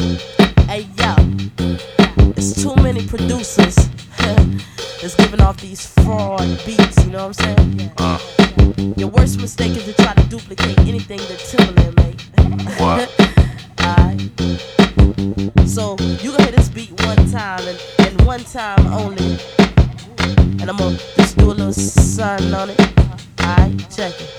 Hey yo, it's too many producers that's giving off these fraud beats, you know what I'm saying? Your worst mistake is to try to duplicate anything that Timbaland made. What? Alright. So you gonna hear this beat one time and one time only. And I'm gonna just do a little something on it. Alright, check it.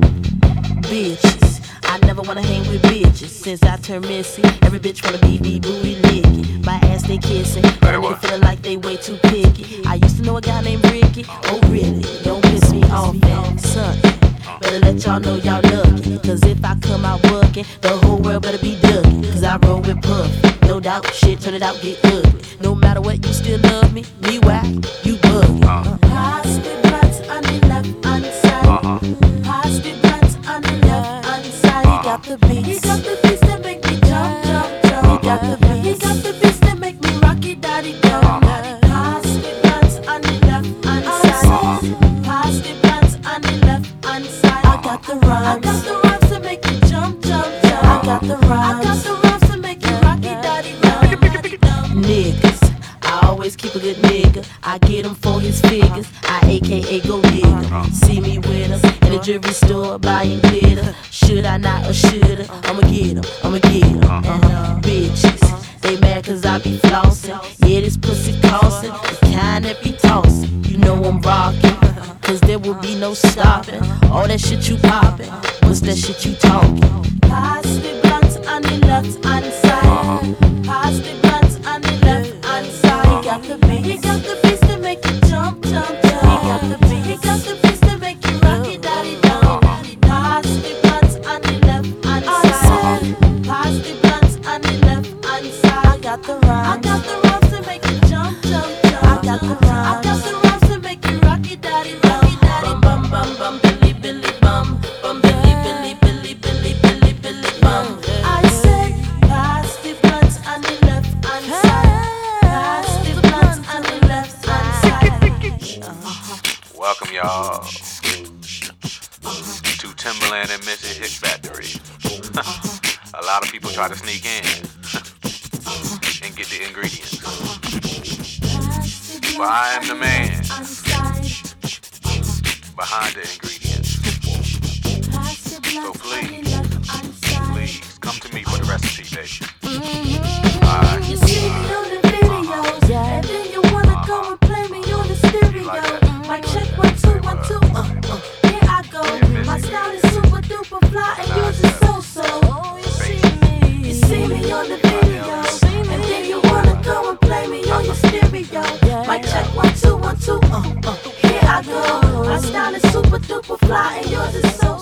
Bitches. I never wanna hang with bitches. Since I turned missing, every bitch wanna be booty licking. My ass they kissing, but I'm feeling like they way too picky. I used to know a guy named Ricky. Oh really? Don't piss me off, man. Son, better let y'all know y'all lucky. Cause if I come out working, the whole world better be ducking. Cause I roll with Puff. No doubt, shit, turn it out, get ugly. No matter what, you still love me. Me whack, you bugging. Pass the blunts on the left hand side. Pass the blunts on the left hand side. He got the beats. He got the beats that make me jump, jump, jump. He got the beats. He got the beats that make me rock it, daddy, down. Pass the blunts on the left hand side. Pass the blunts on the left hand side. I got the rhymes. I got the rhymes to make you jump, jump, jump. I got the rhymes. I got the rhymes to make you rock it, daddy, down. Niggas, I always keep a good nigga. I get him for his figures. I AKA go nigga. See me with him in the jewelry store buying glitter. Should I not or shoulda? I'ma get him, I'ma get him. Bitches, they mad cause I be flossing. Yeah, this pussy costing, the kind that be tossing. You know I'm rocking, cause there will be no stopping. All that shit you popping, what's that shit you talking? Pass the blunts on the left hand side. Pass the blunts on the left hand side. He got the beats. He got the beats to make you jump, jump, jump. He got the beats. He got the beats to make you rock it, daddy, down. Pass the blunts on the left hand side. Pass the blunts on the left hand side. I got the rhymes. I got the rhymes to make you jump, jump, jump. I got the rhymes. I got the rhymes to make you rock it, daddy, rock it, daddy. Bum bum bum Billy Billy bum bum Billy Billy Billy Billy Billy Billy bum. I said, pass the blunts on the left hand side. Pass the blunts on the left hand side. Welcome y'all to Timbaland and Missy Hit Factory. A lot of people try to sneak in and get the ingredients, but I am the man behind the ingredients. So please come to me for the recipe, baby. Alright. You see me on the videos, and then you wanna come and play me on the stereo. Mic check 1 2 1 2. Here I go. My style is super duper fly, and yours is so. You see me on the videos, and then you wanna come and play me on your stereo. Mic check 1 2 1 2. Here I go. My style is super duper fly, and yours is so.